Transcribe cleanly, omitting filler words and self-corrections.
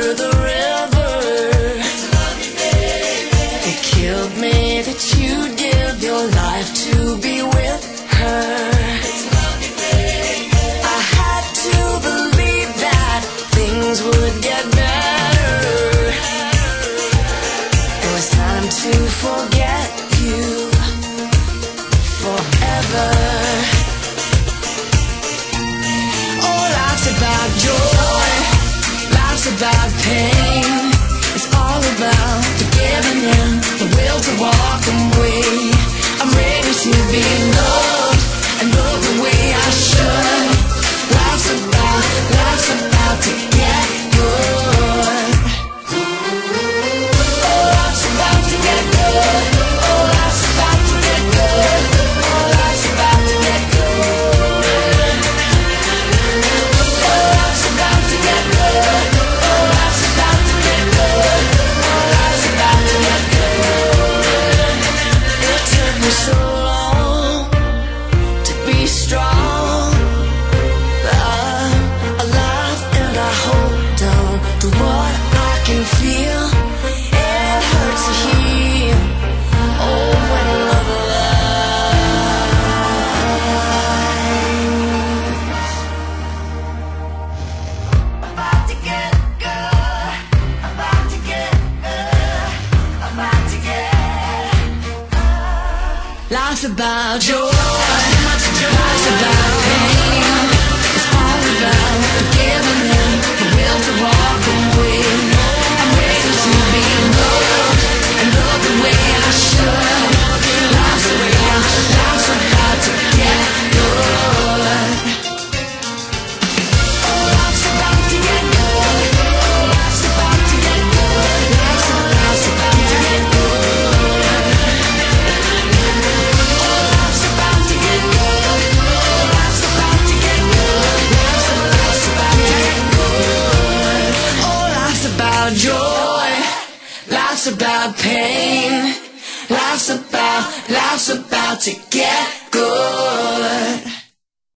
the river. It killed me that you'd give your life to be with her. I had to believe that things would get better. It was time to forget you forever. Oh, life's about joy, life's about pain. It's all about the giving in, the will to walk away. I'm ready to be loved and loved the way I should. Life's about to get good. Oh, life's about to get good. Oh, life's about to get good. Oh, life's about to get good. Oh, life's about to get good. Oh, life's about to get good. Oh, life's about to get good. It took me so long to be strong. Alive and I hold on to what I can feel. It hurts to heal. Oh, when love lies. About to get good. About to get good. About to get good. Life's about joy. Life's about pain. It's all about the giving in, the will to walk away. I'm ready to be loved and love the way I should. Life's about to get good. Oh, life's about to get good. Oh, life's about to get good. Life's about to get good. Oh, life's about to get good. Oh, life's about to get good. Life's about to get good. Oh, life's about joy. Life's about pain. Life's about to get good.